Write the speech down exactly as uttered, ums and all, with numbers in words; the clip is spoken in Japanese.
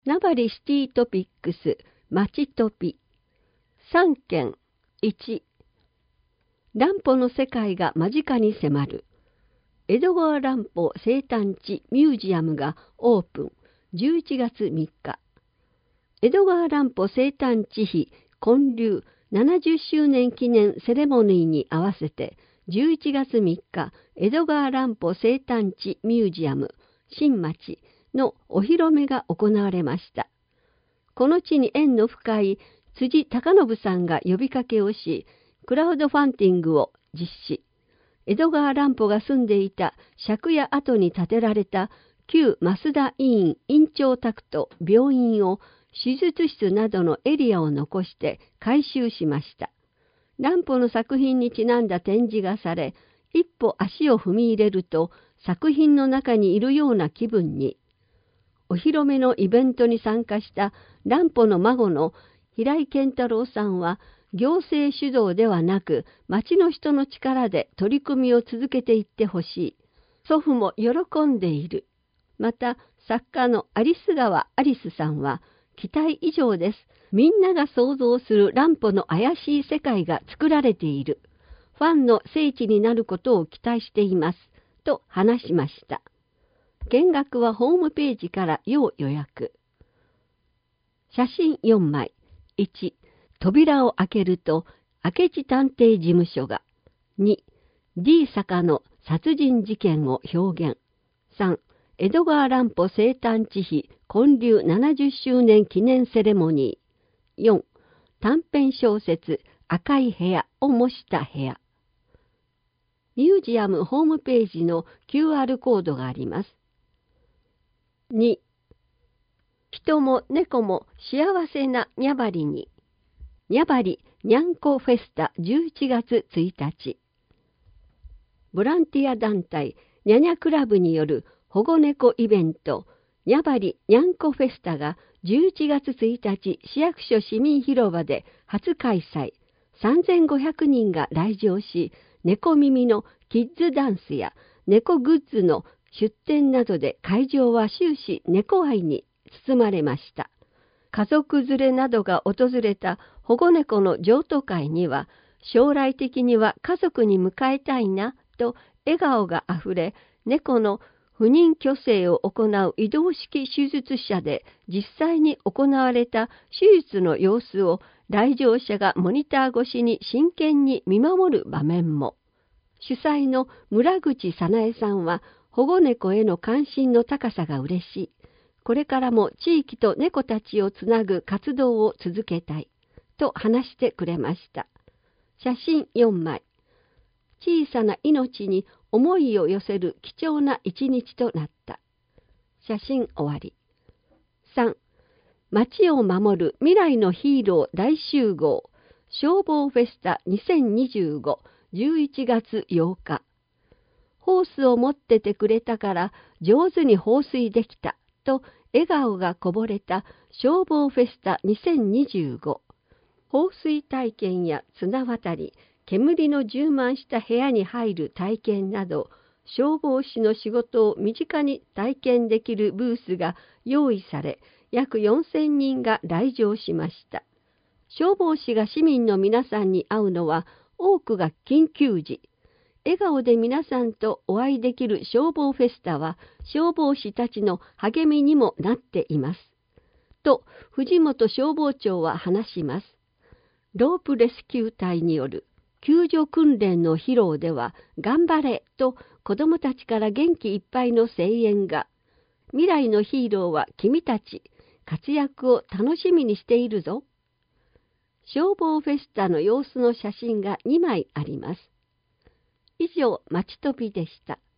名張シティトピックスまちトピさんけんいち乱歩の世界が間近に迫る江戸川乱歩生誕地ミュージアムがオープンじゅういちがつみっか江戸川乱歩生誕地碑建立ななじゅっしゅうねん記念セレモニーに合わせてじゅういちがつみっか江戸川乱歩生誕地ミュージアム新町のお披露目が行われました。この地に縁の深い辻貴信さんが呼びかけをし、クラウドファンディングを実施。江戸川乱歩が住んでいた借家跡に建てられた旧増田医院院長宅と病院を手術室などのエリアを残して改修しました。乱歩の作品にちなんだ展示がされ、一歩足を踏み入れると作品の中にいるような気分に。お披露目のイベントに参加した乱歩の孫の平井健太郎さんは、行政主導ではなく町の人の力で取り組みを続けていってほしい。祖父も喜んでいる。また作家の有栖川アリスさんは、期待以上です。みんなが想像する乱歩の怪しい世界が作られている。ファンの聖地になることを期待しています。と話しました。見学はホームページから要予約。写真よんまい。いち、扉を開けると明智探偵事務所が。に、D 坂の殺人事件を表現。さん、江戸川乱歩生誕地碑建立ななじゅっしゅうねん記念セレモニー。よん、短編小説赤い部屋を模した部屋。ミュージアムホームページの キューアール コードがあります。に、人も猫も幸せなにゃばりに。にゃばりにゃんこフェスタじゅういちがつついたち。ボランティア団体にゃにゃクラブによる保護猫イベントにゃばりにゃんこフェスタがじゅういちがつついたち市役所市民広場で初開催。さんぜんごひゃくにんが来場し、猫耳のキッズダンスや猫グッズの出店などで会場は終始猫愛に包まれました。家族連れなどが訪れた保護猫の譲渡会には、将来的には家族に迎えたいなと笑顔があふれ、猫の不妊去勢を行う移動式手術車で実際に行われた手術の様子を来場者がモニター越しに真剣に見守る場面も。主催の村口早苗さんは、保護猫への関心の高さが嬉しい。これからも地域と猫たちをつなぐ活動を続けたい。と話してくれました。写真よんまい。小さな命に思いを寄せる貴重な一日となった。写真終わり。さん、街を守る未来のヒーロー大集合。消防フェスタにせんにじゅうご、じゅういちがつようか。ホースを持っててくれたから上手に放水できたと笑顔がこぼれた消防フェスタにせんにじゅうご。放水体験や綱渡り、煙の充満した部屋に入る体験など、消防士の仕事を身近に体験できるブースが用意され、約よんせんにんが来場しました。消防士が市民の皆さんに会うのは多くが緊急時。笑顔で皆さんとお会いできる消防フェスタは消防士たちの励みにもなっています。と藤本消防長は話します。ロープレスキュー隊による救助訓練の披露では頑張れと子どもたちから元気いっぱいの声援が。未来のヒーローは君たち、活躍を楽しみにしているぞ。消防フェスタの様子の写真がにまいあります。以上、まちとびでした。